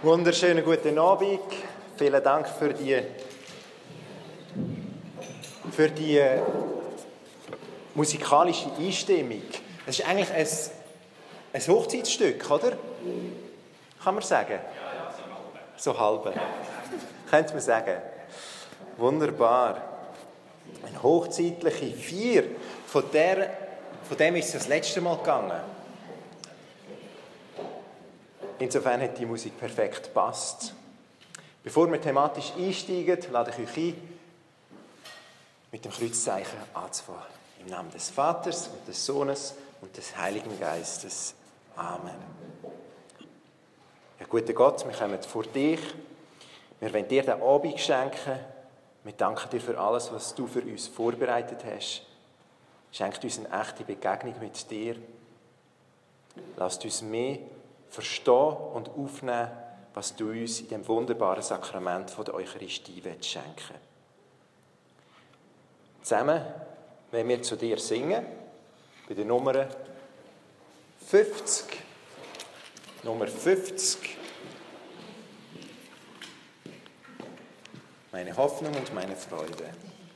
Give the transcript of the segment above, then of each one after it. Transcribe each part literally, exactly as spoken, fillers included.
Wunderschönen guten Abend. Vielen Dank für die, für die musikalische Einstimmung. Das ist eigentlich ein, ein Hochzeitsstück, oder? Kann man sagen? So halbe. Könnte man sagen. Wunderbar. Eine hochzeitliche Feier. Von, der, von dem ist es das letzte Mal gegangen. Insofern hat die Musik perfekt gepasst. Bevor wir thematisch einsteigen, lade ich euch ein, mit dem Kreuzzeichen anzufangen. Im Namen des Vaters und des Sohnes und des Heiligen Geistes. Amen. Ja, guter Gott, wir kommen vor dich. Wir wollen dir den Abend schenken. Wir danken dir für alles, was du für uns vorbereitet hast. Schenk uns eine echte Begegnung mit dir. Lass uns mehr verstehen und aufnehmen, was du uns in dem wunderbaren Sakrament von der Eucharistie schenken willst. Zusammen wollen wir zu dir singen, bei der Nummer fünfzig. Nummer fünfzig. Meine Hoffnung und meine Freude.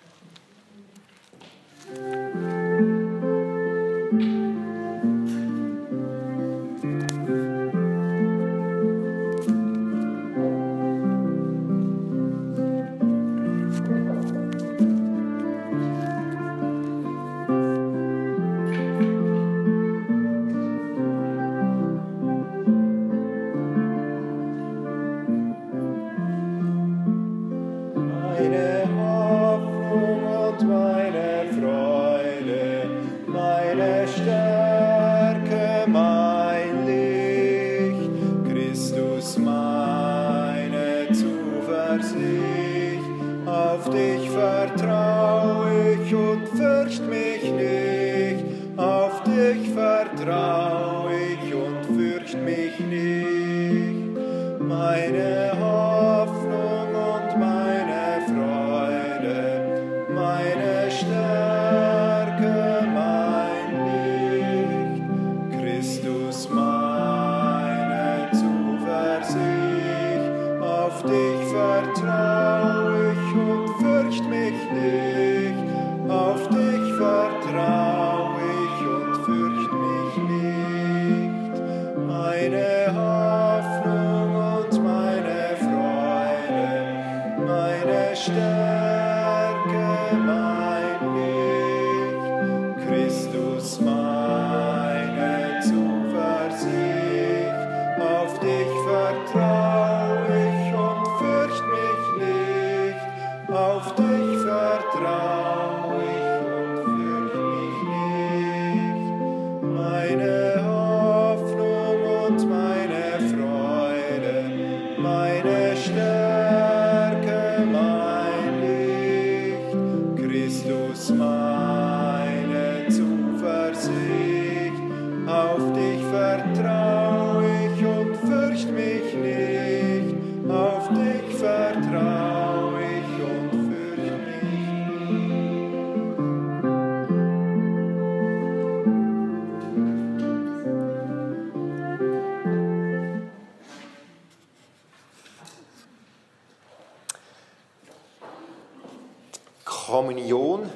Kommunion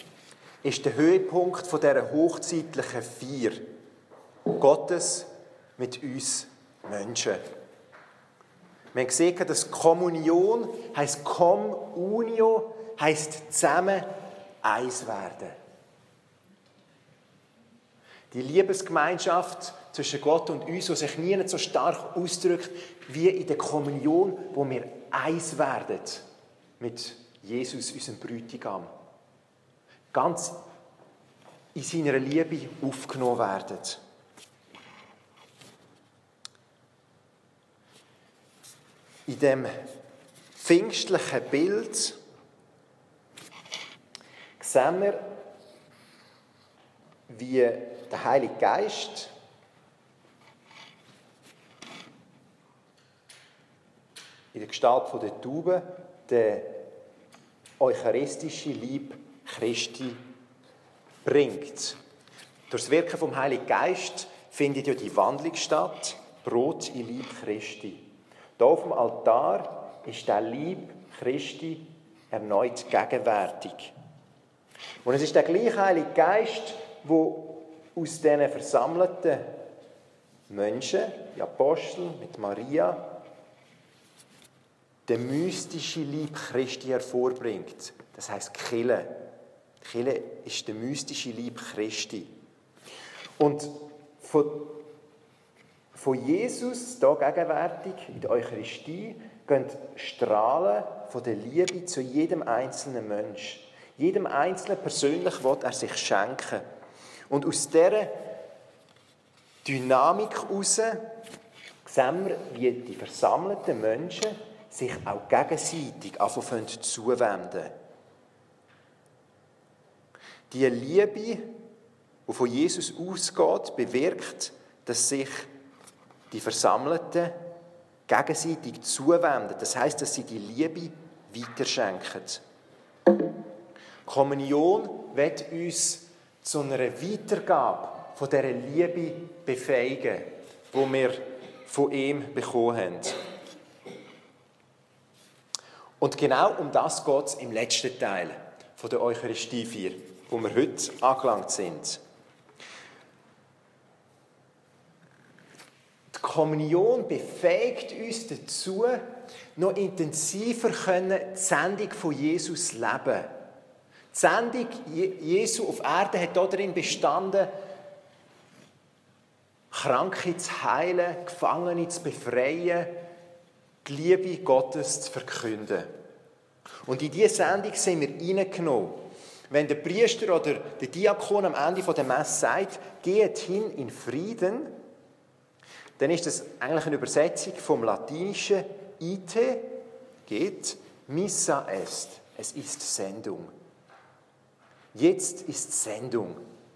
ist der Höhepunkt von dieser hochzeitlichen Feier Gottes mit uns Menschen. Wir haben gesehen, dass Kommunion heisst Communio, heisst zusammen eins werden. Die Liebesgemeinschaft zwischen Gott und uns, die sich nie so stark ausdrückt wie in der Kommunion, wo wir eins werden mit Jesus, unserem Bräutigam, ganz in seiner Liebe aufgenommen werden. In dem pfingstlichen Bild sehen wir, wie der Heilige Geist in der Gestalt der Taube den eucharistische Leib Christi bringt. Durch das Wirken vom Heiligen Geist findet ja die Wandlung statt, Brot in Leib Christi. Hier auf dem Altar ist der Leib Christi erneut gegenwärtig. Und es ist der gleiche Heilige Geist, der aus diesen versammelten Menschen, die Apostel mit Maria, den mystischen Leib Christi hervorbringt. Das heisst Kille. Kille ist der mystische Leib Christi. Und von, von Jesus, hier gegenwärtig, in der Eucharistie, gehen Strahlen von der Liebe zu jedem einzelnen Mensch. Jedem Einzelnen persönlich will er sich schenken. Und aus dieser Dynamik heraus sehen wir, wie die versammelten Menschen sich auch gegenseitig anfangen zuwenden. Die Liebe, die von Jesus ausgeht, bewirkt, dass sich die Versammelten gegenseitig zuwenden. Das heisst, dass sie die Liebe weiterschenken. Kommunion wird uns zu einer Weitergabe von dieser Liebe befähigen, die wir von ihm bekommen haben. Und genau um das geht es im letzten Teil von der Eucharistiefeier, wo wir heute angelangt sind. Die Kommunion befähigt uns dazu, noch intensiver die Sendung von Jesus zu leben. Die Sendung Jesu auf Erden hat darin bestanden, Kranke zu heilen, Gefangene zu befreien, die Liebe Gottes zu verkünden. Und in diese Sendung sind wir hineingenommen. Wenn der Priester oder der Diakon am Ende der Messe sagt, geht hin in Frieden, dann ist das eigentlich eine Übersetzung vom Latinischen ite, geht, missa est, es ist Sendung. Jetzt ist Sendung.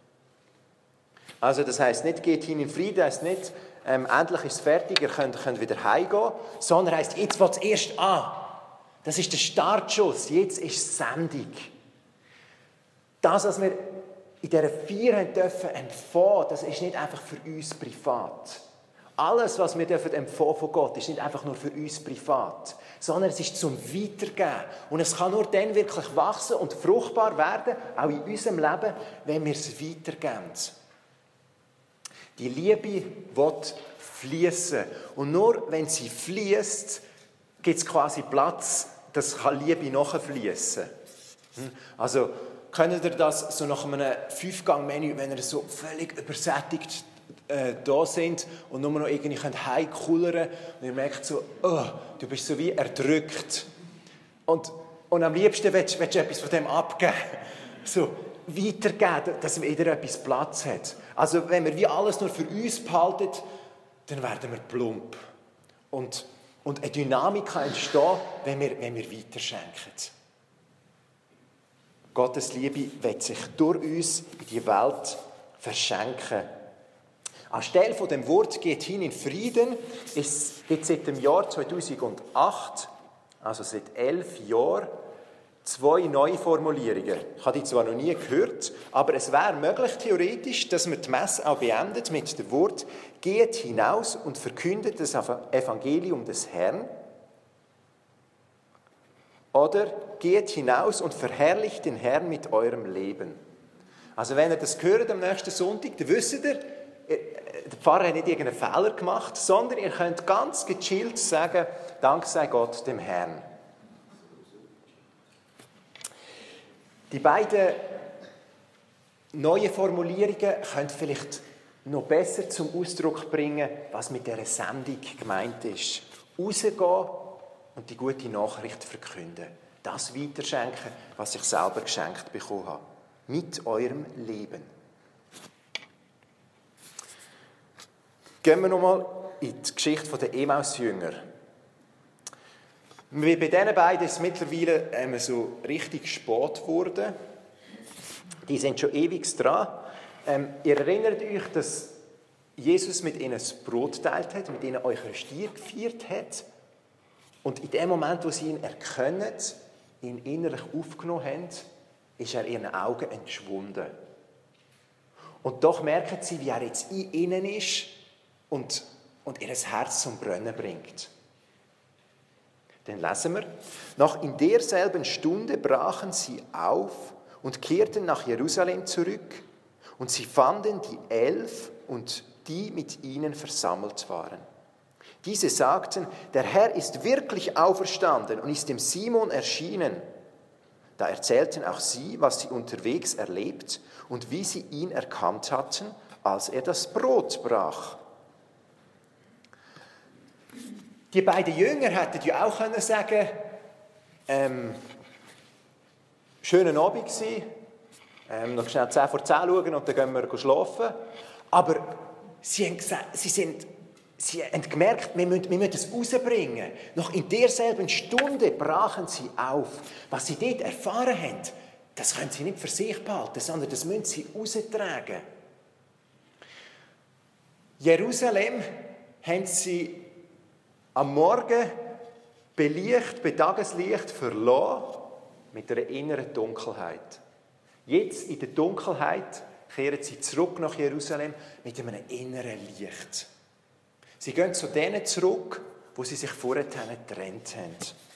Also das heisst nicht, geht hin in Frieden, heisst nicht, ähm, endlich ist es fertig, ihr könnt, könnt wieder heimgehen, sondern heisst, jetzt fängt es erst an. Das ist der Startschuss, jetzt ist Sendung. Das, was wir in dieser Feier haben dürfen empfangen, das ist nicht einfach für uns privat. Alles, was wir dürfen empfangen von Gott, ist nicht einfach nur für uns privat, sondern es ist zum Weitergeben. Und es kann nur dann wirklich wachsen und fruchtbar werden, auch in unserem Leben, wenn wir es weitergeben. Die Liebe wird fließen. Und nur wenn sie fließt, gibt es quasi Platz, dass Liebe nachfließen kann. Also, könnt ihr das so nach einem Fünfgang-Menü, wenn ihr so völlig übersättigt äh, da sind und nur noch irgendwie heimkullern und ihr merkt so, oh, du bist so wie erdrückt. Und, und am liebsten willst, willst du etwas von dem abgeben. So, weitergeben, dass wieder etwas Platz hat. Also wenn wir wie alles nur für uns behalten, dann werden wir plump. Und, und eine Dynamik kann entstehen, wenn wir, wenn wir weiterschenken. Gottes Liebe wird sich durch uns in die Welt verschenken. Anstelle von dem Wort «geht hin in Frieden» gibt es seit dem Jahr zweitausendacht, also seit elf Jahren, zwei neue Formulierungen. Ich habe die zwar noch nie gehört, aber es wäre möglich, theoretisch, dass man die Messe auch beendet mit dem Wort «Geht hinaus und verkündet das Evangelium des Herrn». Oder «Geht hinaus und verherrlicht den Herrn mit eurem Leben». Also wenn ihr das hört am nächsten Sonntag, dann wisst ihr, der Pfarrer hat nicht irgendeinen Fehler gemacht, sondern ihr könnt ganz gechillt sagen, Dank sei Gott dem Herrn. Die beiden neuen Formulierungen können vielleicht noch besser zum Ausdruck bringen, was mit dieser Sendung gemeint ist. Rausgehen und die gute Nachricht verkünden. Das weiterschenken, was ich selber geschenkt bekommen habe. Mit eurem Leben. Gehen wir nochmal in die Geschichte der Emmaus-Jünger. Bei diesen beiden ist es mittlerweile ähm, so richtig spät geworden. Die sind schon ewig dran. Ähm, ihr erinnert euch, dass Jesus mit ihnen das Brot geteilt hat, mit ihnen Eucharistie gefeiert hat. Und in dem Moment, wo sie ihn erkennen, ihn innerlich aufgenommen haben, ist er ihren Augen entschwunden. Und doch merken sie, wie er jetzt in ihnen ist und, und ihr Herz zum Brennen bringt. Den lesen wir. Noch in derselben Stunde brachen sie auf und kehrten nach Jerusalem zurück. Und sie fanden die Elf und die mit ihnen versammelt waren. Diese sagten, der Herr ist wirklich auferstanden und ist dem Simon erschienen. Da erzählten auch sie, was sie unterwegs erlebt und wie sie ihn erkannt hatten, als er das Brot brach. Die beiden Jünger hätten ja auch können sagen, ähm, schönen Abend gewesen, ähm, noch schnell zehn vor zehn schauen und dann gehen wir schlafen. Aber sie haben, gesagt, sie sind, sie haben gemerkt, wir müssen, wir müssen es rausbringen. Noch in derselben Stunde brachen sie auf. Was sie dort erfahren haben, das können sie nicht für sich behalten, sondern das müssen sie raustragen. Jerusalem haben sie am Morgen bei Licht, bei Tageslicht verlassen, mit einer inneren Dunkelheit. Jetzt in der Dunkelheit kehren sie zurück nach Jerusalem mit einem inneren Licht. Sie gehen zu denen zurück, wo sie sich vorher getrennt haben.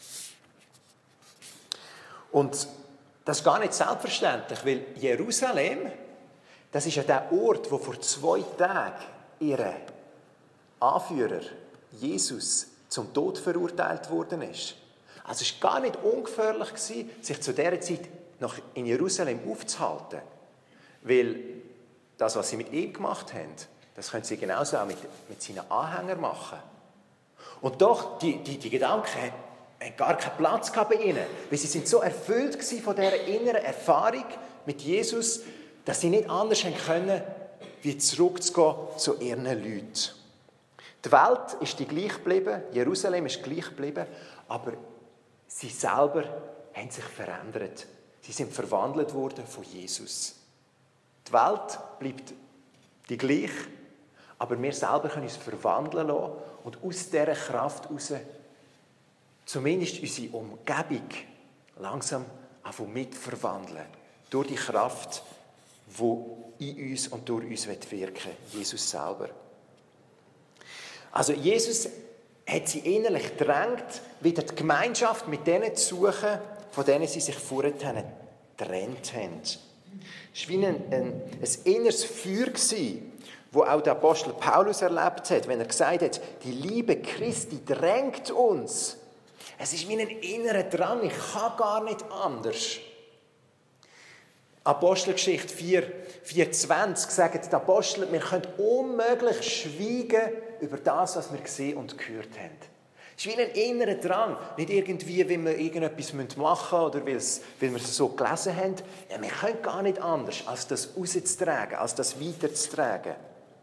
Und das ist gar nicht selbstverständlich, weil Jerusalem, das ist ja der Ort, wo vor zwei Tagen ihr Anführer Jesus zum Tod verurteilt worden ist. Also es war gar nicht ungefährlich, sich zu dieser Zeit noch in Jerusalem aufzuhalten. Weil das, was sie mit ihm gemacht haben, das können sie genauso auch mit, mit seinen Anhängern machen. Und doch, die, die, die Gedanken haben gar keinen Platz bei ihnen. Weil sie sind so erfüllt von dieser inneren Erfahrung mit Jesus, dass sie nicht anders können, wie zurückzugehen zu ihren Leuten. Die Welt ist die gleich geblieben, Jerusalem ist gleich geblieben, aber sie selber haben sich verändert. Sie sind verwandelt worden von Jesus. Die Welt bleibt die gleich, aber wir selber können uns verwandeln lassen und aus dieser Kraft heraus zumindest unsere Umgebung langsam anfangen mitverwandeln. Durch die Kraft, die in uns und durch uns wirken will, Jesus selber. Also Jesus hat sie innerlich gedrängt, wieder die Gemeinschaft mit denen zu suchen, von denen sie sich vorher getrennt haben. Es war wie ein, ein, ein inneres Feuer, das auch der Apostel Paulus erlebt hat, wenn er gesagt hat, die Liebe Christi drängt uns. Es ist wie ein innerer Drang, ich kann gar nicht anders. Apostelgeschichte vier, vier zwanzig sagt die Apostel, wir können unmöglich schweigen über das, was wir gesehen und gehört haben. Es ist wie ein innerer Drang, nicht irgendwie, weil wir irgendetwas machen müssen oder weil wir es so gelesen haben. Ja, wir können gar nicht anders, als das rauszutragen, als das weiterzutragen.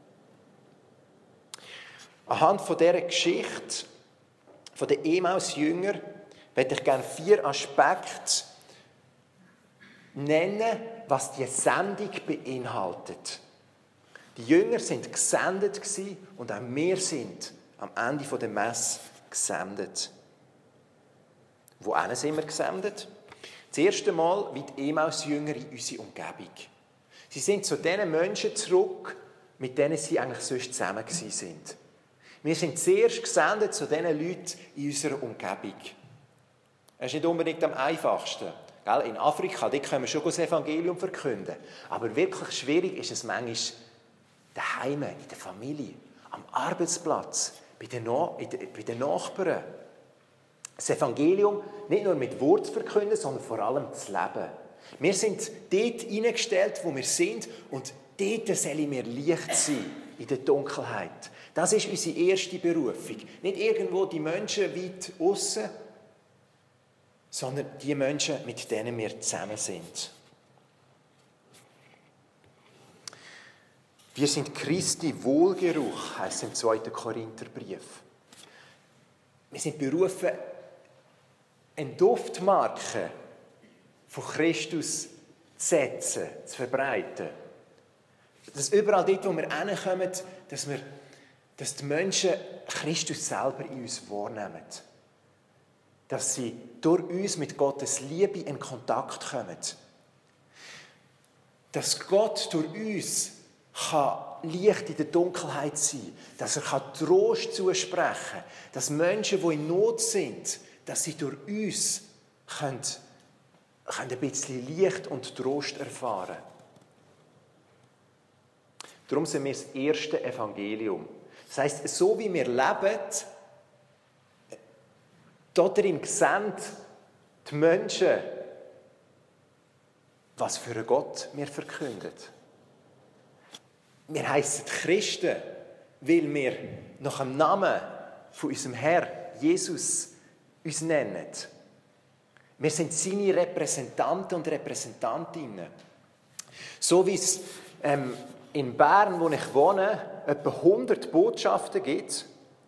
Anhand von dieser Geschichte, von den Emmaus-Jüngern, möchte ich gerne vier Aspekte nennen, was die Sendung beinhaltet. Die Jünger sind gesendet und auch wir sind am Ende der Messe gesendet. Wohin sind wir gesendet? Das erste Mal wie die Emmaus-Jünger in unsere Umgebung. Sie sind zu den Menschen zurück, mit denen sie eigentlich sonst zusammen sind. Wir sind zuerst gesendet zu den Leuten in unserer Umgebung. Das ist nicht unbedingt am einfachsten. In Afrika, dort können wir schon das Evangelium verkünden. Aber wirklich schwierig ist es manchmal daheim, in der Familie, am Arbeitsplatz, bei den, no- bei den Nachbarn. Das Evangelium nicht nur mit Wort zu verkünden, sondern vor allem zu leben. Wir sind dort hineingestellt, wo wir sind, und dort sollen wir Licht sein, in der Dunkelheit. Das ist unsere erste Berufung. Nicht irgendwo die Menschen weit aussen, sondern die Menschen, mit denen wir zusammen sind. Wir sind Christi Wohlgeruch, heisst es im zweiten Korintherbrief. Wir sind berufen, eine Duftmarke von Christus zu setzen, zu verbreiten. Dass überall dort, wo wir hinkommen, dass, wir, dass die Menschen Christus selber in uns wahrnehmen. Dass sie durch uns mit Gottes Liebe in Kontakt kommen. Dass Gott durch uns kann Licht in der Dunkelheit sein, dass er Trost zusprechen kann, dass Menschen, die in Not sind, dass sie durch uns können, können ein bisschen Licht und Trost erfahren. Darum sind wir das erste Evangelium. Das heisst, so wie wir leben, darin sehen die Menschen, was für einen Gott wir verkünden. Wir heissen Christen, weil wir nach dem Namen von unserem Herr Jesus uns nennen. Wir sind seine Repräsentanten und Repräsentantinnen. So wie es ähm, in Bern, wo ich wohne, etwa hundert Botschaften gibt,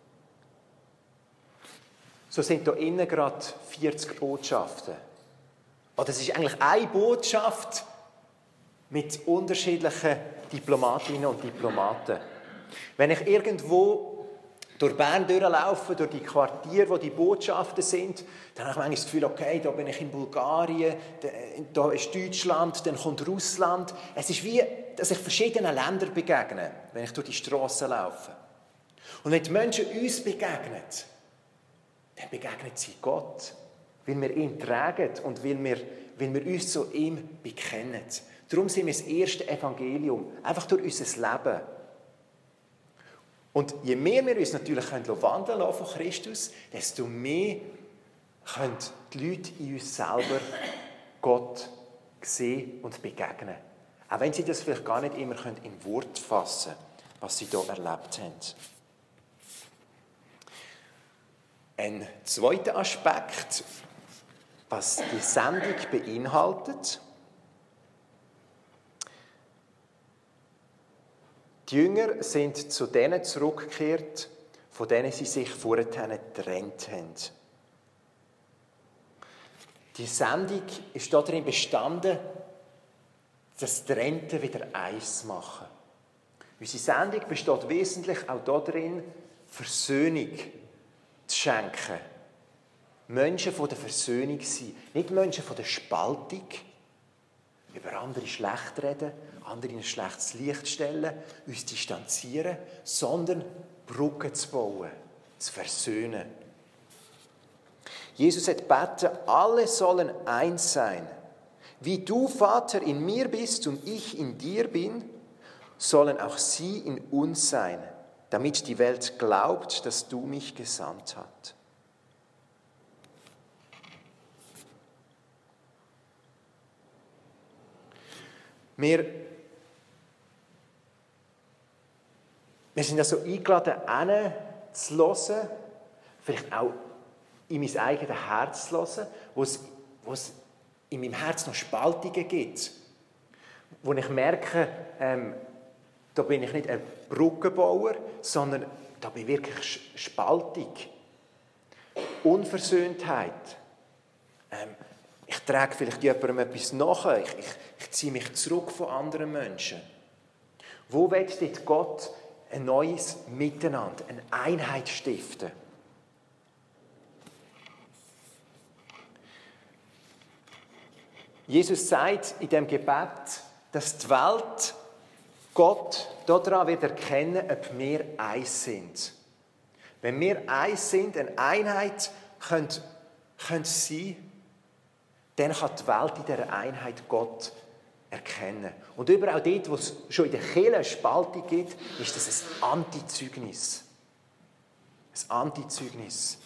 so sind hier innen gerade vierzig Botschaften. Oder es ist eigentlich eine Botschaft mit unterschiedlichen Diplomatinnen und Diplomaten. Wenn ich irgendwo durch Bern durchlaufe, durch die Quartiere, wo die Botschaften sind, dann habe ich manchmal das Gefühl, okay, da bin ich in Bulgarien, da ist Deutschland, dann kommt Russland. Es ist wie, dass ich verschiedenen Ländern begegne, wenn ich durch die Strassen laufe. Und wenn die Menschen uns begegnen, dann begegnen sie Gott, weil wir ihn tragen und weil wir, weil wir uns zu ihm bekennen. Darum sind wir das erste Evangelium, einfach durch unser Leben. Und je mehr wir uns natürlich wandeln lassen von Christus, desto mehr können die Leute in uns selber Gott sehen und begegnen. Auch wenn sie das vielleicht gar nicht immer in Wort fassen können, was sie hier erlebt haben. Ein zweiter Aspekt, was die Sendung beinhaltet. Die Jünger sind zu denen zurückgekehrt, von denen sie sich vorher getrennt haben. Die Sendung ist darin bestanden, das Trennte wieder eins machen. Unsere Sendung besteht wesentlich auch darin, Versöhnung zu schenken. Menschen von der Versöhnung sein. Nicht Menschen von der Spaltung, über andere schlecht reden, andere in ein schlechtes Licht stellen, uns distanzieren, sondern Brücken zu bauen, zu versöhnen. Jesus hat gebeten, alle sollen eins sein. Wie du, Vater, in mir bist und ich in dir bin, sollen auch sie in uns sein, damit die Welt glaubt, dass du mich gesandt hast. Wir, wir sind also eingeladen, hinzuhören, zu hören, vielleicht auch in mein eigenes Herz zu hören, wo es, wo es in meinem Herz noch Spaltungen gibt. Wo ich merke, ähm, da bin ich nicht ein Brückenbauer, sondern da bin ich wirklich Spaltung. Unversöhntheit. Ähm, ich trage vielleicht jemandem etwas nach. Ich, ich, ich ziehe mich zurück von anderen Menschen. Wo wird dort Gott ein neues Miteinander, eine Einheit stiften? Jesus sagt in dem Gebet, dass die Welt Gott daran wird erkennen, ob wir eins sind. Wenn wir eins sind, eine Einheit können, können sein, dann kann die Welt in dieser Einheit Gott erkennen. Und überall dort, wo es schon in der Kirche eine Spaltung gibt, ist das ein Antizeugnis. Ein Antizeugnis.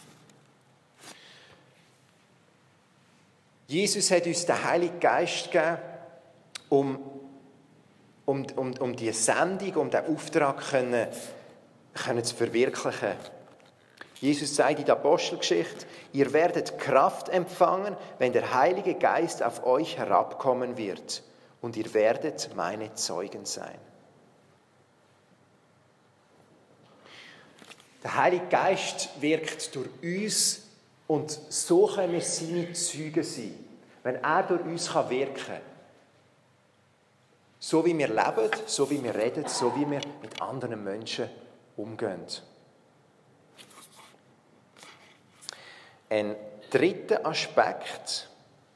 Jesus hat uns den Heiligen Geist gegeben, um, um, um, um diese Sendung, um diesen Auftrag können, können zu verwirklichen. Jesus sagt in der Apostelgeschichte, ihr werdet Kraft empfangen, wenn der Heilige Geist auf euch herabkommen wird. Und ihr werdet meine Zeugen sein. Der Heilige Geist wirkt durch uns und so können wir seine Zeugen sein. Wenn er durch uns wirken kann. So wie wir leben, so wie wir reden, so wie wir mit anderen Menschen umgehen. Ein dritter Aspekt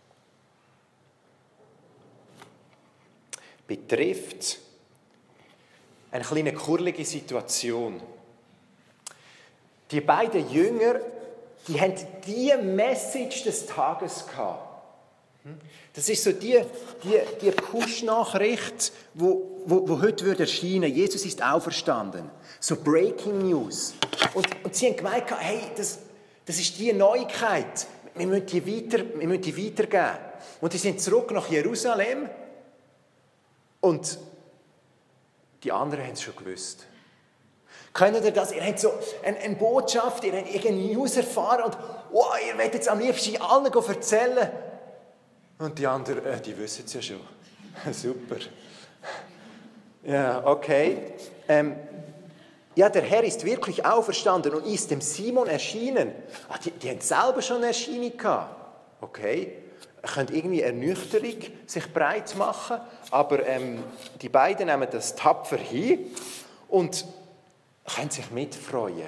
betrifft eine kleine kurlige Situation. Die beiden Jünger die haben die Message des Tages gehabt. Das ist so die, die, die Push-Nachricht, wo, wo, wo heute würde erscheinen. Jesus ist auferstanden. So Breaking News. Und, und sie haben gemeint, hey, das, das ist die Neuigkeit. Wir müssen die, weiter, wir müssen die weitergeben. Und sie sind zurück nach Jerusalem. Und die anderen haben es schon gewusst. Kennt ihr das? Ihr habt so eine, eine Botschaft, ihr habt irgendeine News erfahren und oh, ihr wollt jetzt am liebsten allen erzählen. Und die anderen, äh, die wissen es ja schon. Super. Ja, okay. Ähm, ja, der Herr ist wirklich auferstanden und ist dem Simon erschienen. Ah, die, die haben selber schon eine Erscheinung gehabt. Okay. Könnte irgendwie Ernüchterung sich breit machen, aber ähm, die beiden nehmen das tapfer hin und können sich mitfreuen.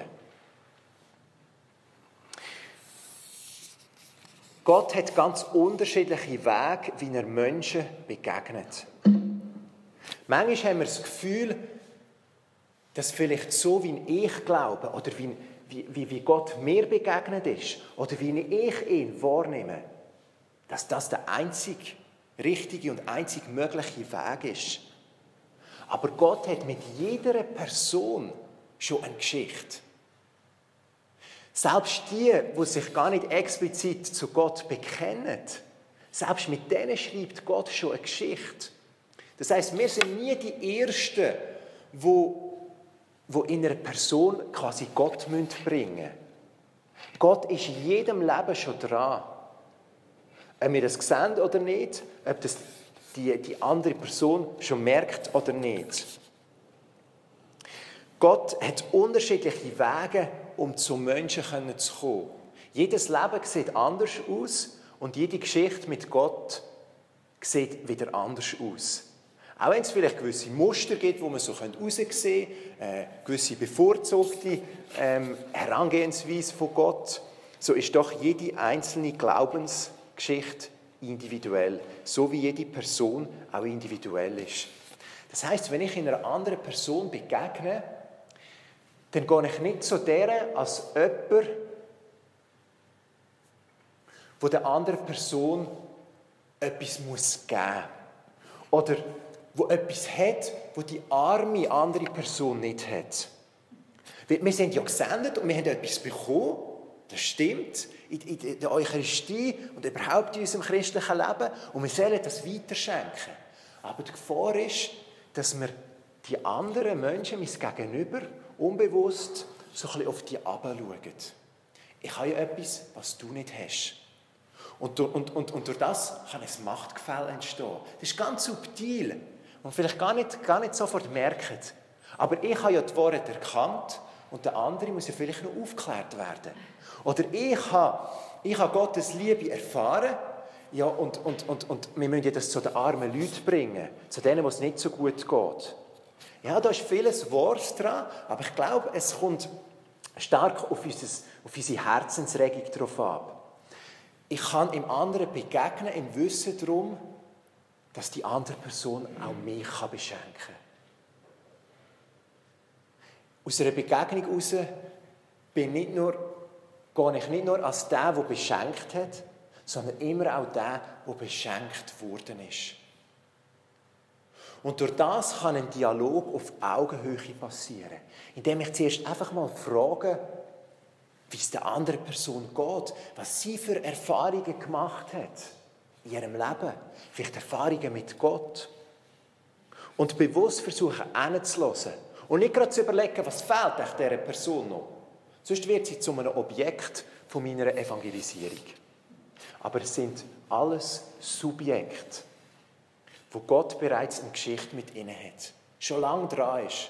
Gott hat ganz unterschiedliche Wege, wie er Menschen begegnet. Manchmal haben wir das Gefühl, dass vielleicht so, wie ich glaube, oder wie, wie, wie Gott mir begegnet ist, oder wie ich ihn wahrnehme, dass das der einzig richtige und einzig mögliche Weg ist. Aber Gott hat mit jeder Person schon eine Geschichte. Selbst die, die sich gar nicht explizit zu Gott bekennen, selbst mit denen schreibt Gott schon eine Geschichte. Das heisst, wir sind nie die Ersten, die, die in einer Person quasi Gott bringen müssen. Gott ist in jedem Leben schon dran. Ob wir das sehen oder nicht, ob das die, die andere Person schon merkt oder nicht. Gott hat unterschiedliche Wege, um zu Menschen zu kommen. Jedes Leben sieht anders aus und jede Geschichte mit Gott sieht wieder anders aus. Auch wenn es vielleicht gewisse Muster gibt, wo man so heraussehen kann, äh, gewisse bevorzugte ähm, Herangehensweise von Gott, so ist doch jede einzelne Glaubensgeschichte individuell, so wie jede Person auch individuell ist. Das heisst, wenn ich einer anderen Person begegne, dann gehe ich nicht zu der als jemand, der der anderen Person etwas muss geben muss. Oder wo etwas hat, das die arme andere Person nicht hat. Wir sind ja gesendet und wir haben etwas bekommen, das stimmt, in der Eucharistie und überhaupt in unserem christlichen Leben. Und wir sollen das weiterschenken. Aber die Gefahr ist, dass wir die anderen Menschen, mein Gegenüber, unbewusst so ein bisschen auf die herabschauen. Ich habe ja etwas, was du nicht hast. Und, und, und, und durch das kann ein Machtgefälle entstehen. Das ist ganz subtil und vielleicht gar nicht, gar nicht sofort merken. Aber ich habe ja die Wahrheit erkannt und der andere muss ja vielleicht noch aufgeklärt werden. Oder ich habe, ich habe Gottes Liebe erfahren, ja, und, und, und, und wir müssen ja das zu den armen Leuten bringen, zu denen, wo es nicht so gut geht. Ja, da ist vieles Wahres dran, aber ich glaube, es kommt stark auf, unser, auf unsere Herzensregung drauf ab. Ich kann dem anderen begegnen im Wissen darum, dass die andere Person auch mich beschenken kann. Aus einer Begegnung heraus bin nicht nur, gehe ich nicht nur als der, der beschenkt hat, sondern immer auch der, der beschenkt worden ist. Und durch das kann ein Dialog auf Augenhöhe passieren, indem ich zuerst einfach mal frage, wie es der anderen Person geht, was sie für Erfahrungen gemacht hat in ihrem Leben, vielleicht Erfahrungen mit Gott. Und bewusst versuchen, hinzuhören und nicht gerade zu überlegen, was fehlt echt dieser Person noch. Sonst wird sie zu einem Objekt von meiner Evangelisierung. Aber es sind alles Subjekte, wo Gott bereits eine Geschichte mit ihnen hat. Schon lange dran ist.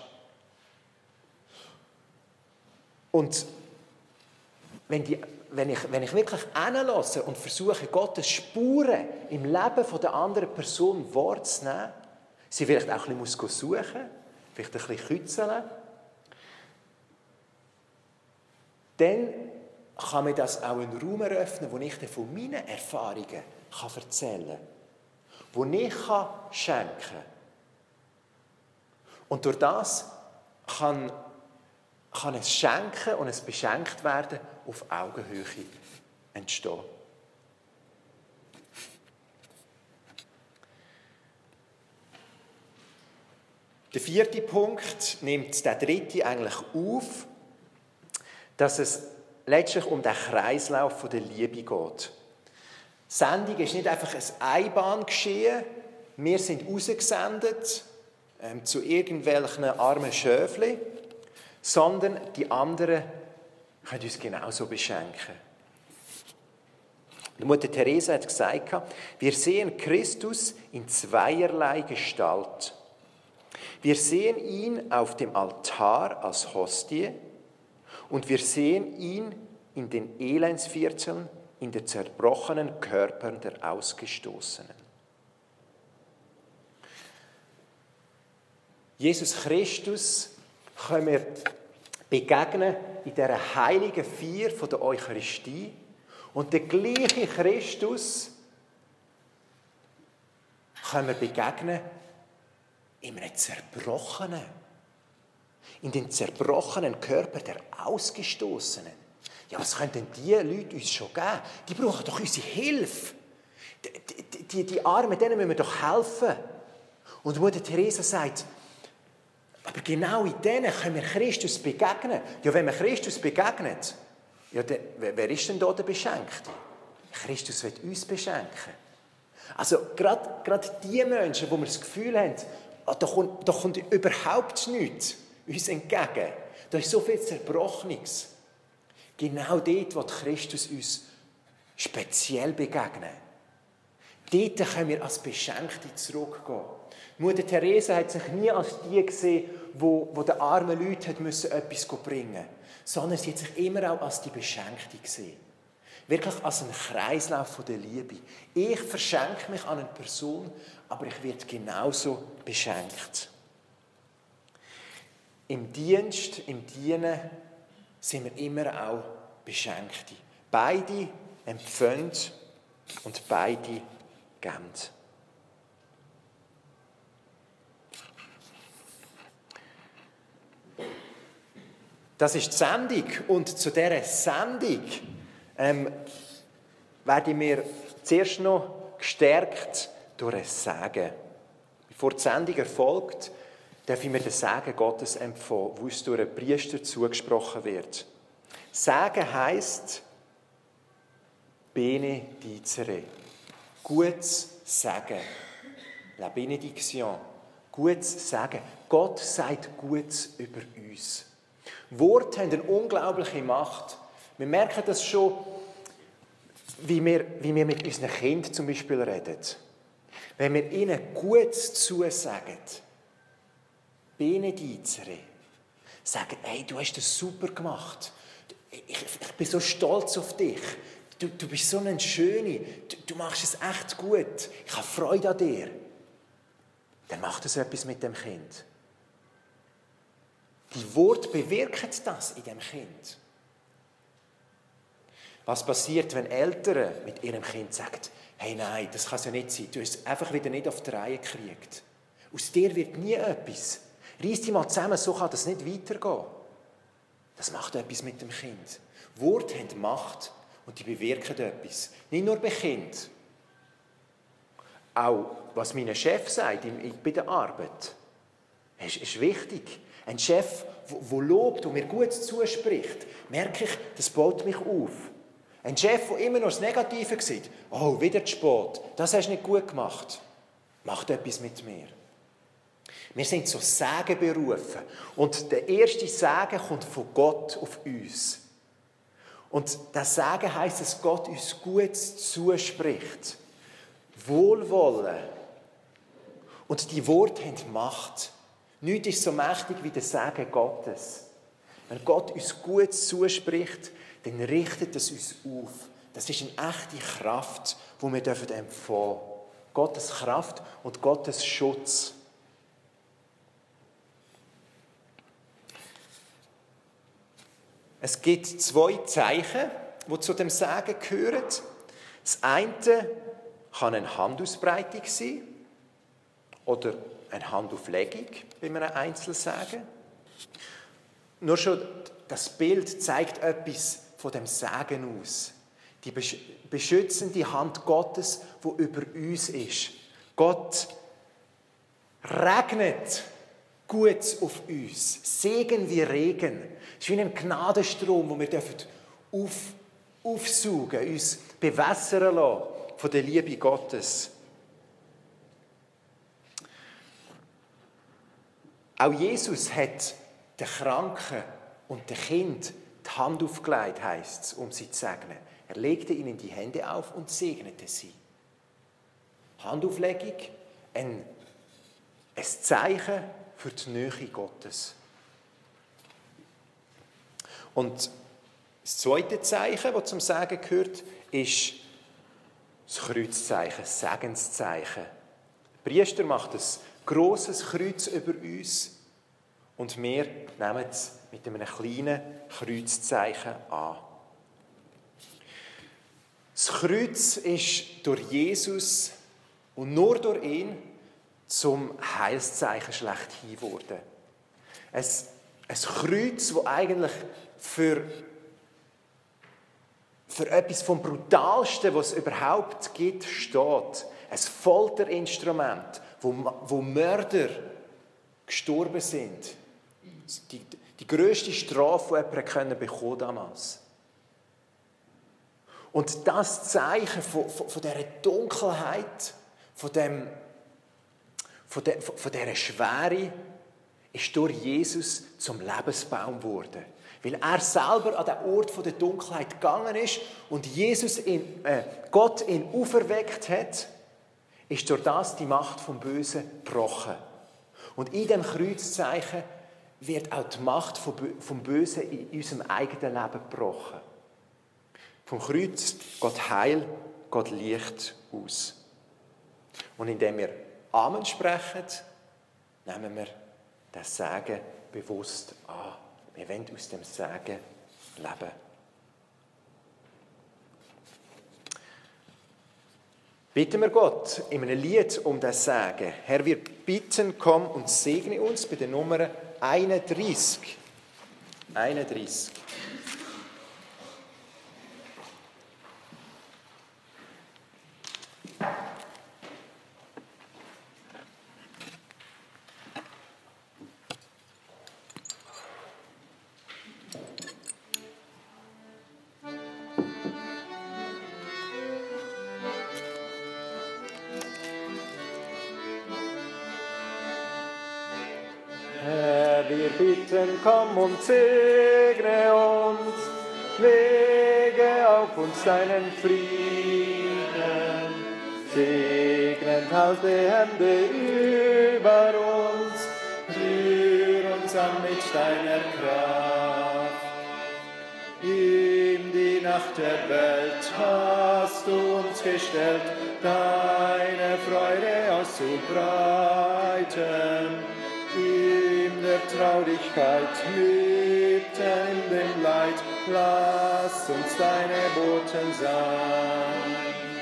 Und wenn, die, wenn, ich, wenn ich wirklich hinlasse und versuche, Gottes Spuren im Leben der anderen Person wahrzunehmen, sie vielleicht auch ein bisschen suchen muss, vielleicht ein bisschen kützeln, dann kann mir das auch einen Raum eröffnen, wo ich dann von meinen Erfahrungen erzählen kann. Wo ich schenken kann. Und durch das kann, kann es schenken und es beschenkt werden auf Augenhöhe entstehen. Der vierte Punkt nimmt der dritte eigentlich auf, dass es letztlich um den Kreislauf der Liebe geht. Die Sendung ist nicht einfach ein Einbahngeschehen. Wir sind rausgesendet ähm, zu irgendwelchen armen Schöfli, sondern die anderen können uns genauso beschenken. Die Mutter Teresa hat gesagt, wir sehen Christus in zweierlei Gestalt. Wir sehen ihn auf dem Altar als Hostie und wir sehen ihn in den Elendsvierteln, in den zerbrochenen Körpern der Ausgestoßenen. Jesus Christus können wir begegnen in dieser heiligen Feier von der Eucharistie und der gleiche Christus können wir begegnen in einem zerbrochenen, in den zerbrochenen Körper der Ausgestoßenen. Ja, was können denn diese Leute uns schon geben? Die brauchen doch unsere Hilfe. Die, die, die, die Armen, denen müssen wir doch helfen. Und Mutter Teresa sagt, aber genau in denen können wir Christus begegnen. Ja, wenn man Christus begegnet, ja, dann, wer ist denn da der Beschenkte? Christus wird uns beschenken. Also gerade, gerade die Menschen, wo wir das Gefühl haben, ah, da, kommt, da kommt überhaupt nichts uns entgegen. Da ist so viel Zerbrochenes. Genau dort wird Christus uns speziell begegnen. Dort können wir als Beschenkte zurückgehen. Mutter Teresa hat sich nie als die gesehen, wo, wo den armen Leuten müssen etwas bringen musste, sondern sie hat sich immer auch als die Beschenkte gesehen. Wirklich als einen Kreislauf der Liebe. Ich verschenke mich an eine Person, aber ich werde genauso beschenkt. Im Dienst, im Dienen sind wir immer auch Beschenkte. Beide empfangen und beide geben. Das ist die Sendung. Und zu dieser Sendung ähm, werden wir zuerst noch gestärkt durch ein Segen. Bevor die Sendung erfolgt, darf ich mir den Segen Gottes empfangen, wo uns durch einen Priester zugesprochen wird. Segen heisst Benedicere. Gutes Segen. La Benediction. Gutes Segen. Gott sagt Gutes über uns. Worte haben eine unglaubliche Macht. Wir merken das schon, wie wir, wie wir mit unseren Kindern zum Beispiel reden. Wenn wir ihnen Gutes zusagen, Benedicere, sagen, hey, du hast das super gemacht. Ich, ich bin so stolz auf dich. Du, du bist so ein Schöne. Du, du machst es echt gut. Ich habe Freude an dir. Dann macht es etwas mit dem Kind. Die Worte bewirken das in dem Kind. Was passiert, wenn Eltern mit ihrem Kind sagen, hey, nein, das kann es ja nicht sein. Du hast es einfach wieder nicht auf die Reihe gekriegt. Aus dir wird nie etwas. Reiss dich mal zusammen, so kann das nicht weitergehen. Das macht etwas mit dem Kind. Worte haben Macht und die bewirken etwas. Nicht nur bei Kindern. Auch, was mein Chef sagt bei der Arbeit, ist, ist wichtig. Ein Chef, der lobt und mir gut zuspricht, merke ich, das baut mich auf. Ein Chef, der immer nur das Negative sieht, oh, wieder zu spät, das hast du nicht gut gemacht, macht etwas mit mir. Wir sind zu Segen berufen. Und der erste Segen kommt von Gott auf uns. Und das Segen heisst, dass Gott uns Gutes zuspricht. Wohlwollen. Und die Worte haben Macht. Nichts ist so mächtig wie der Segen Gottes. Wenn Gott uns Gutes zuspricht, dann richtet es uns auf. Das ist eine echte Kraft, die wir empfangen dürfen. Gottes Kraft und Gottes Schutz. Es gibt zwei Zeichen, die zu dem Segen gehören. Das eine kann eine Handausbreitung sein oder eine Handauflegung bei einem Einzelsegen. Nur schon das Bild zeigt etwas von dem Segen aus. Die beschützende Hand Gottes, die über uns ist. Gott regnet Gutes auf uns. Segen wie Regen. Es ist wie ein Gnadenstrom, den wir auf, aufsaugen, uns bewässern lassen von der Liebe Gottes. Auch Jesus hat den Kranken und den Kind die Hand aufgelegt, heisst es, um sie zu segnen. Er legte ihnen die Hände auf und segnete sie. Handauflegung, ein, ein Zeichen für die Nähe Gottes. Und das zweite Zeichen, das zum Segen gehört, ist das Kreuzzeichen, das Segenszeichen. Der Priester macht ein grosses Kreuz über uns und wir nehmen es mit einem kleinen Kreuzzeichen an. Das Kreuz ist durch Jesus und nur durch ihn zum Heilszeichen schlechthin geworden. Ein, ein Kreuz, das eigentlich für, für etwas vom Brutalsten, was es überhaupt gibt, steht. Ein Folterinstrument, wo, wo Mörder gestorben sind. Die, die grösste Strafe, die jemand bekommen damals. Und das Zeichen von, von, von dieser Dunkelheit, von, dem, von, de, von dieser Schwere, ist durch Jesus zum Lebensbaum geworden. Weil er selber an den Ort der Dunkelheit gegangen ist und Jesus in, äh, Gott ihn auferweckt hat, ist durch das die Macht vom Bösen gebrochen. Und in diesem Kreuzzeichen wird auch die Macht vom Bösen in unserem eigenen Leben gebrochen. Vom Kreuz geht Heil, geht Licht aus. Und indem wir Amen sprechen, nehmen wir das Segen bewusst an. Wir wollen aus dem Segen leben. Bitten wir Gott in einem Lied um das Segen. Herr, wir bitten, komm und segne uns bei der Nummer einunddreißig. einunddreißig. Wir bitten, komm und segne uns, lege auf uns deinen Frieden, segnend halte Hände über uns, rühr uns an mit deiner Kraft. In die Nacht der Welt hast du uns gestellt, deine Freude auszubreiten. In der Traurigkeit, mitten in dem Leid, lass uns deine Boten sein.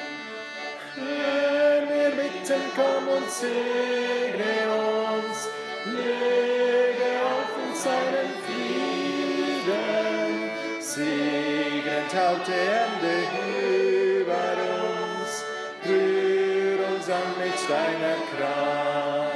Herr, wir bitten, komm und segne uns, lege auf uns deinen Frieden, segnend halte Hände über uns, rühr uns an mit deiner Kraft.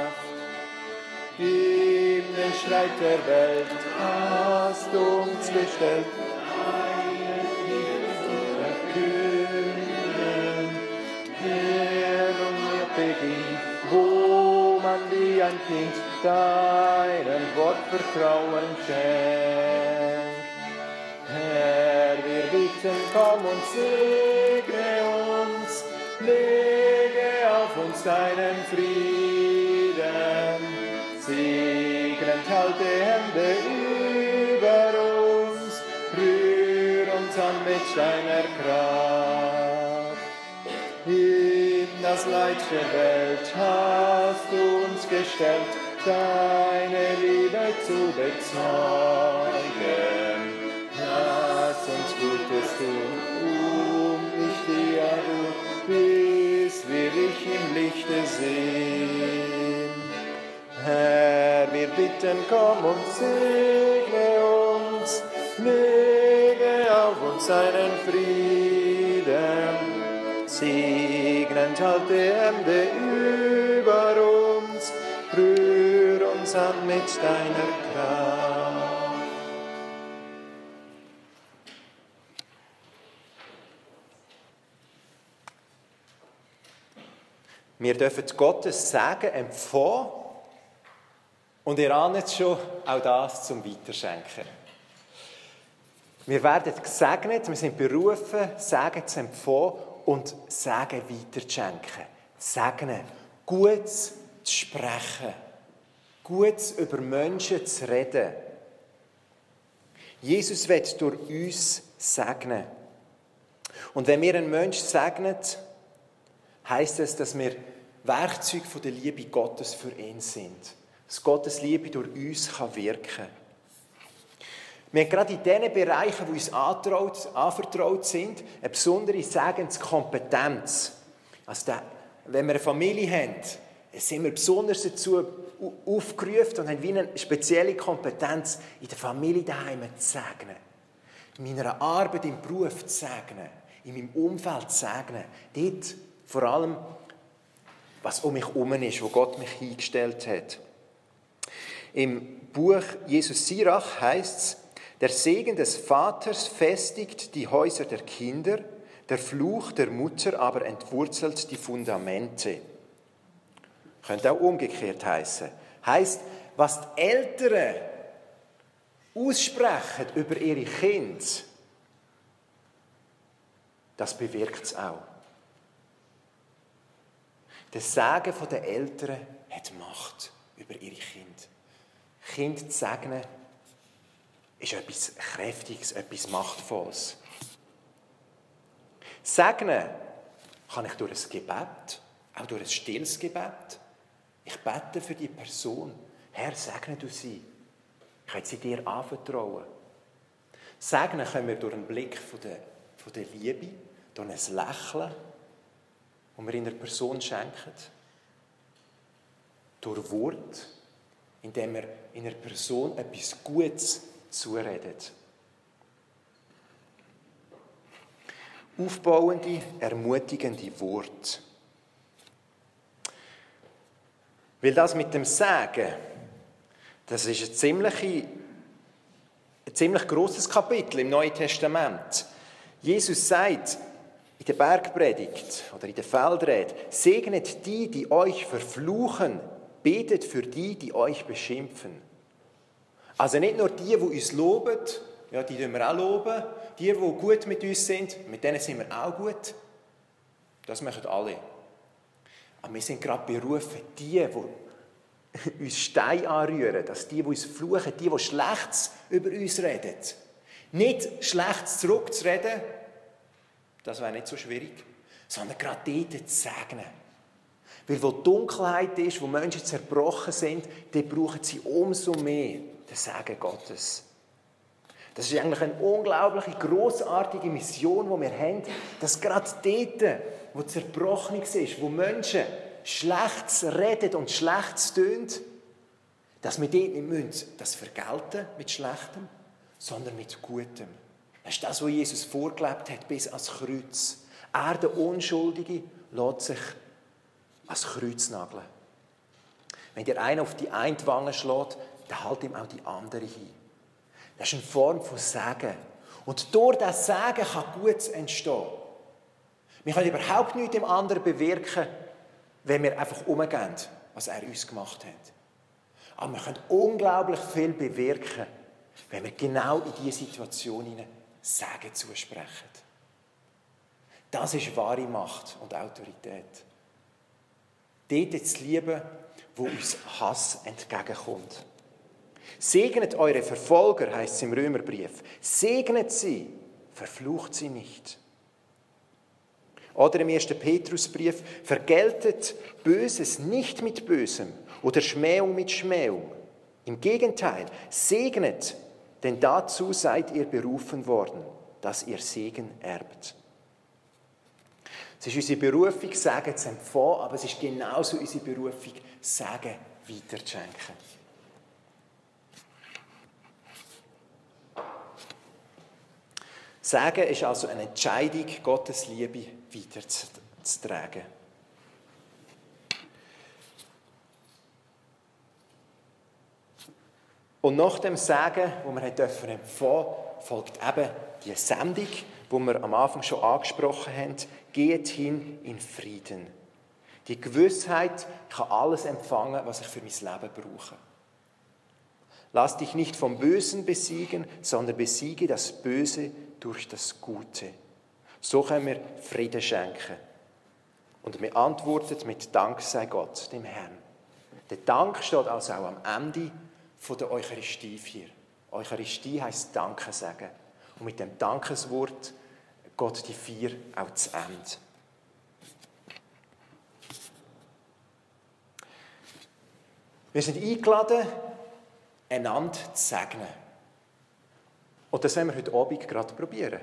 In den Streit der Welt hast du uns gestellt, deine Liebe zu verkünden. Herr, und mir beginnt, wo man wie ein Kind deinem Wort Vertrauen schenkt. Herr, wir bitten, komm und segne uns, lege auf uns deinen Frieden, segnend halte Hände über uns, rühr uns an mit deiner Kraft. In das Leid der Welt hast du uns gestellt, deine Liebe zu bezeugen. Lass uns Gutes tun, um nicht dir ruht, bis wir dich im Lichte sehen. Herr, wir bitten, komm und segne uns, lege auf uns seinen Frieden. Segnend halt der Ende über uns, rühr uns an mit deiner Kraft. Wir dürfen Gottes Segen empfangen und ihr ahnt es schon, auch das zum Weiterschenken. Wir werden gesegnet, wir sind berufen, Segen zu empfangen und Segen weiterzuschenken. Segnen, Gutes zu sprechen, Gutes über Menschen zu reden. Jesus wird durch uns segnen. Und wenn wir einen Menschen segnen, heisst es, dass wir Werkzeuge von der Liebe Gottes für ihn sind. Dass Gottes Liebe durch uns wirken kann. Wir haben gerade in den Bereichen, die uns anvertraut sind, eine besondere Segenskompetenz. Also wenn wir eine Familie haben, sind wir besonders dazu aufgerufen und haben wie eine spezielle Kompetenz, in der Familie daheim zu segnen. In meiner Arbeit, im Beruf zu segnen. In meinem Umfeld zu segnen. Dort vor allem, was um mich herum ist, wo Gott mich eingestellt hat. Im Buch Jesus Sirach heisst es, der Segen des Vaters festigt die Häuser der Kinder, der Fluch der Mutter aber entwurzelt die Fundamente. Könnte auch umgekehrt heißen. Heißt, was die Eltern aussprechen über ihre Kinder, das bewirkt es auch. Der Segen der Eltern hat Macht über ihre Kinder. Kinder zu segnen, ist etwas Kräftiges, etwas Machtvolles. Segnen kann ich durch ein Gebet, auch durch ein stilles Gebet. Ich bete für die Person. Herr, segne du sie. Ich will sie dir anvertrauen. Segnen können wir durch einen Blick von der, von der Liebe, durch ein Lächeln, das wir in einer Person schenken. Durch Wort, indem wir in einer Person etwas Gutes zuredet. Aufbauende, ermutigende Worte. Weil das mit dem Sagen, das ist ein ziemlich, ein ziemlich grosses Kapitel im Neuen Testament. Jesus sagt in der Bergpredigt oder in der Feldrede, segnet die, die euch verfluchen, betet für die, die euch beschimpfen. Also nicht nur die, die uns loben, ja, die loben wir auch loben, die, die gut mit uns sind, mit denen sind wir auch gut. Das machen alle. Aber wir sind gerade berufen, die, die uns Steine anrühren, dass die, die uns fluchen, die, die Schlechtes über uns reden. Nicht Schlechtes zurückzureden, das wäre nicht so schwierig, sondern gerade dort zu segnen. Weil wo Dunkelheit ist, wo Menschen zerbrochen sind, dort brauchen sie umso mehr den Segen Gottes. Das ist eigentlich eine unglaubliche, grossartige Mission, die wir haben, dass gerade dort, wo zerbrochen ist, wo Menschen Schlechtes reden und Schlechtes tun, dass wir dort nicht müssen, das vergelten mit Schlechtem, sondern mit Gutem. Das ist das, was Jesus vorgelebt hat, bis ans Kreuz. Er, der Unschuldige, lässt sich ans Kreuz nageln. Wenn dir einer auf die eine Wange schlägt, dann halt ihm auch die andere hin. Das ist eine Form von Segen. Und durch das Segen kann Gutes entstehen. Wir können überhaupt nichts dem anderen bewirken, wenn wir einfach umgehen, was er uns gemacht hat. Aber wir können unglaublich viel bewirken, wenn wir genau in diese Situation hinein Segen zusprechen. Das ist wahre Macht und Autorität. Dort zu lieben, wo uns Hass entgegenkommt. Segnet eure Verfolger, heißt es im Römerbrief. Segnet sie, verflucht sie nicht. Oder im ersten Petrusbrief, vergeltet Böses nicht mit Bösem oder Schmähung mit Schmähung. Im Gegenteil, segnet, denn dazu seid ihr berufen worden, dass ihr Segen erbt. Es ist unsere Berufung, Segen zu empfangen, aber es ist genauso unsere Berufung, Segen weiterzuschenken. Sagen ist also eine Entscheidung, Gottes Liebe weiterzutragen. Und nach dem Sagen, das wir empfangen dürfen, folgt eben die Sendung, die wir am Anfang schon angesprochen haben. Geht hin in Frieden. Die Gewissheit, ich kann alles empfangen, was ich für mein Leben brauche. Lass dich nicht vom Bösen besiegen, sondern besiege das Böse durch das Gute. So können wir Frieden schenken. Und wir antworten mit Dank sei Gott, dem Herrn. Der Dank steht also auch am Ende der Eucharistie hier. Eucharistie heisst Danke sagen. Und mit dem Dankeswort geht die Vier auch zu Ende. Wir sind eingeladen, einander zu segnen. Und das wollen wir heute Abend gerade probieren.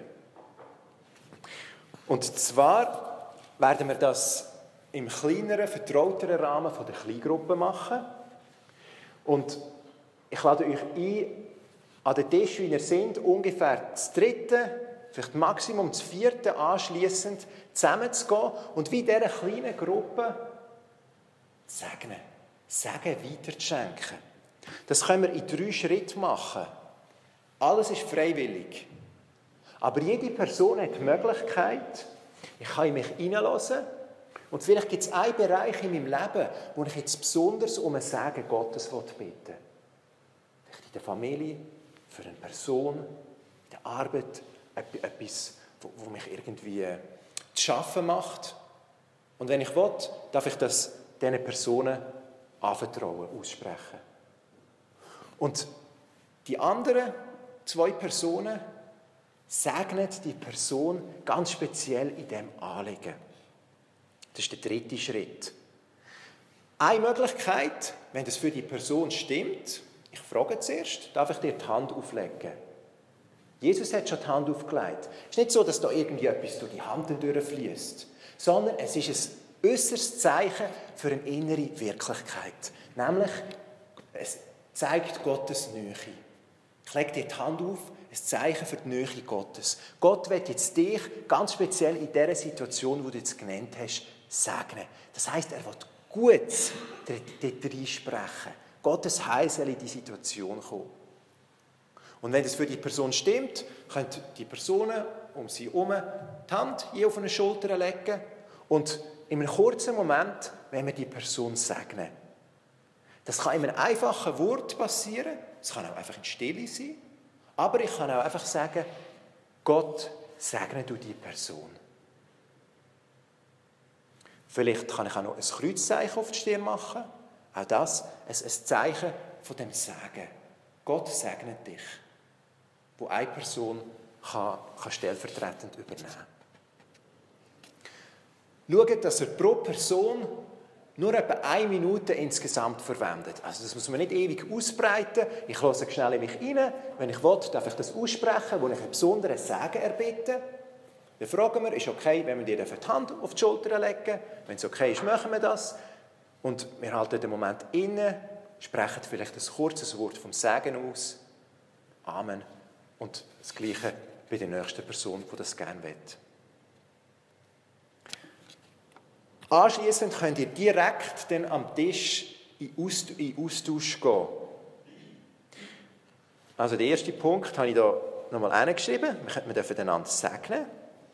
Und zwar werden wir das im kleineren, vertrauteren Rahmen von der Kleingruppe machen. Und ich lade euch ein, an den Tisch, wie ihr seid, ungefähr das dritte, vielleicht Maximum das vierte anschliessend zusammenzugehen und wie in dieser kleinen Gruppe zu segnen. Segen weiterzuschenken. Das können wir in drei Schritten machen. Alles ist freiwillig. Aber jede Person hat die Möglichkeit, ich kann in mich hineinhören und vielleicht gibt es einen Bereich in meinem Leben, wo ich jetzt besonders um ein Segen Gottes bitten will. Vielleicht in der Familie, für eine Person, in der Arbeit, etwas, wo mich irgendwie zu schaffen macht. Und wenn ich will, darf ich das diesen Personen anvertrauen, aussprechen. Und die anderen zwei Personen segnen die Person ganz speziell in diesem Anliegen. Das ist der dritte Schritt. Eine Möglichkeit, wenn das für die Person stimmt, ich frage zuerst, darf ich dir die Hand auflegen? Jesus hat schon die Hand aufgelegt. Es ist nicht so, dass da irgendwie etwas durch die Hand durchfließt, sondern es ist ein äußeres Zeichen für eine innere Wirklichkeit. Nämlich, es zeigt Gottes Nähe. Ich lege dir die Hand auf, ein Zeichen für die Nähe Gottes. Gott will jetzt dich, ganz speziell in dieser Situation, die du jetzt genannt hast, segnen. Das heisst, er will Gutes dort reinsprechen. Gottes Heil soll in die Situation kommen. Und wenn das für die Person stimmt, können die Personen um sie herum die Hand hier auf eine Schulter legen und in einem kurzen Moment wollen wir die Person segnen. Das kann in einem einfachen Wort passieren, es kann auch einfach in Stille sein, aber ich kann auch einfach sagen, Gott, segne du die Person. Vielleicht kann ich auch noch ein Kreuzzeichen auf die Stirn machen, auch das ein Zeichen von dem Segen. Gott segnet dich, wo eine Person kann, kann stellvertretend übernehmen kann. Schaut, dass er pro Person nur etwa eine Minute insgesamt verwendet. Also das muss man nicht ewig ausbreiten. Ich höre schnell in mich rein. Wenn ich will, darf ich das aussprechen, wo ich einen besonderen Segen erbitten. Dann fragen wir, ist okay, wenn wir dir die Hand auf die Schulter legen? Wenn es okay ist, machen wir das. Und wir halten den Moment inne, sprechen vielleicht ein kurzes Wort vom Segen aus. Amen. Und das Gleiche bei der nächsten Person, die das gerne will. Anschliessend könnt ihr direkt dann am Tisch in Austausch gehen. Also der erste Punkt habe ich hier nochmal hingeschrieben. Wir dürfen einander segnen.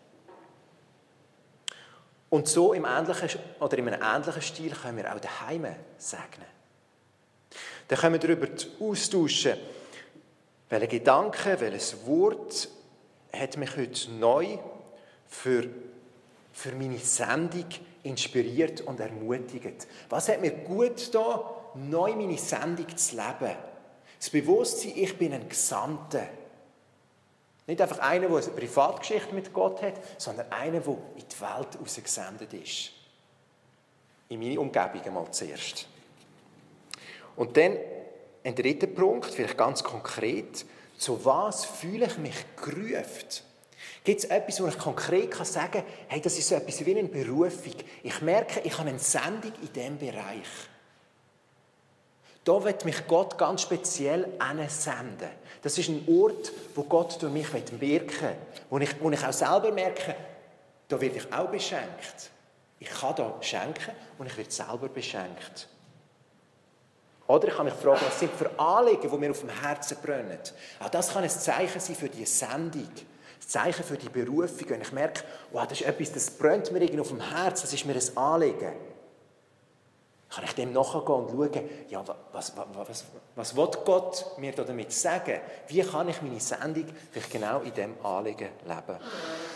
Und so im ähnlichen, oder in einem ähnlichen Stil können wir auch daheim segnen. Dann können wir darüber austauschen, welche Gedanken, welches Wort hat mich heute neu für, für meine Sendung inspiriert und ermutigt. Was hat mir gut getan, neu meine Sendung zu leben? Das Bewusstsein, ich bin ein Gesandter. Nicht einfach einer, der eine Privatgeschichte mit Gott hat, sondern einer, der in die Welt rausgesendet ist. In meine Umgebung einmal zuerst. Und dann ein dritter Punkt, vielleicht ganz konkret. Zu was fühle ich mich gerufen? Gibt es etwas, wo ich konkret sagen kann, hey, das ist so etwas wie eine Berufung. Ich merke, ich habe eine Sendung in diesem Bereich. Da wird mich Gott ganz speziell hinsenden. Das ist ein Ort, wo Gott durch mich wirken will, wo ich, wo ich auch selber merke, da werde ich auch beschenkt. Ich kann da schenken und ich werde selber beschenkt. Oder ich kann mich fragen, was sind für Anliegen, die mir auf dem Herzen brennen. Auch das kann ein Zeichen sein für die Sendung. Ein Zeichen für die Berufung. Wenn ich merke, wow, das ist etwas, das brennt mir irgendwie auf dem Herzen, das ist mir ein Anliegen. Kann ich dem nachgehen und schauen, ja, was, was, was, was will Gott mir damit sagen? Wie kann ich meine Sendung vielleicht genau in diesem Anliegen leben?